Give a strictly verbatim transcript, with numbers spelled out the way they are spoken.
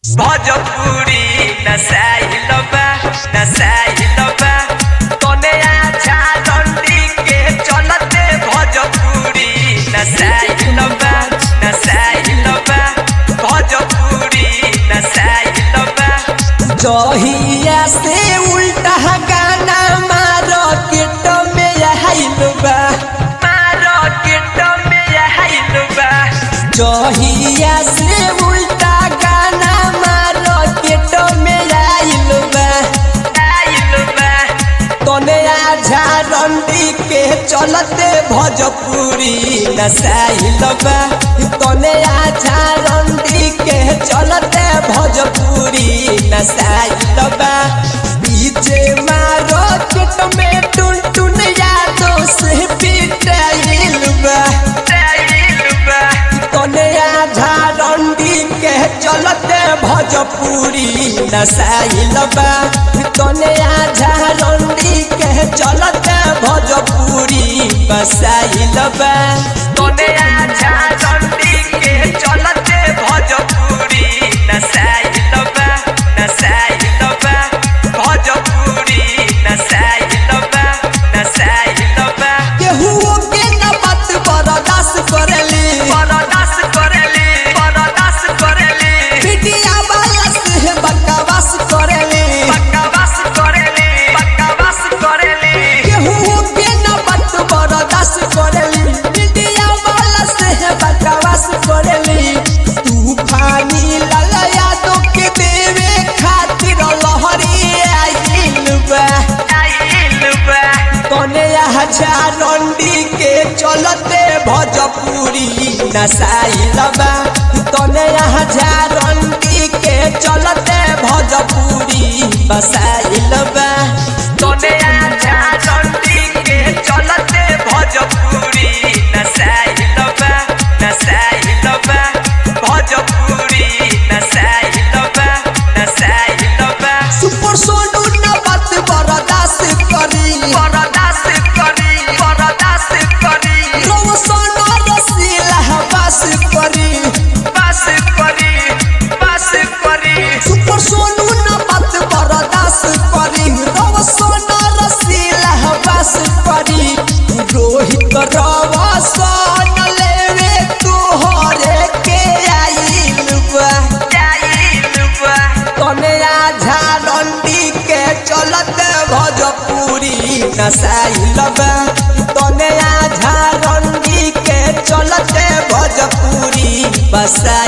भोजपुरी नसाइल बा नसाइल बा तने आछा डंडी के चलते भोजपुरी नसाइल बा नसाइल बा भोजपुरी नसाइल बा जहिया से उल्टा गाना मार्केट में आइल बा मार्केट में आइल बा जहिया से उल्टा गाना मार्केट में आइल बा आइल बा तने आझा रंडी के चलते भोजपुरी नसाइल बा तने आझा रंडी के चलते भोजपुरी नसाइल बा डीजे मार्केट में टुन टुन यादों से पिटाइल बा तने आझा रंडी के चलते भोजपुरी नसाइल बा तने आझा रंडी के चलते भोजपुरी बसाइल बा तने आछा डंडी के चलते भोजपुरी नसाइल बा नसाइल बा भोजपुरी नसाइल बा नसाइल बा केहू के न बात बर्दाश्त करेली बर्दाश्त करेली बर्दाश्त करेली मीडिया वाला से बकवास करेली बकवास करेली बकवास करेली केहू के न बात बर्दाश्त करेली मीडिया वाला से बकवास करेली तूफानी लाला यादों के देवे खातिर लहरी आइल बा आइल बा तने हजार रंडी के चलते भोजपुरी नसाइल बा तने हजार रंडी के चलते भोजपुरी बसाइल बा तने आछा डंडी के चलते भोजपुरी नसाइल बा नसाइल बा भोजपुरी नसाइल बा नसाइल बा सुपर सोनू न बात बर्दाश्त करी बर्दाश्त करी बर्दाश्त करी रोशन रसीला बस करी बस करी बस करी सुपर सोनू न बात बर्दाश्त करी रोशन रसीला बस करी रोहित रवसन लेवे तोहरे के आइल बा आइल बा तने आझा रंडी के चलते भोजपुरी नसाइल बा तने आझा रंडी के चलते भोजपुरी बसाइल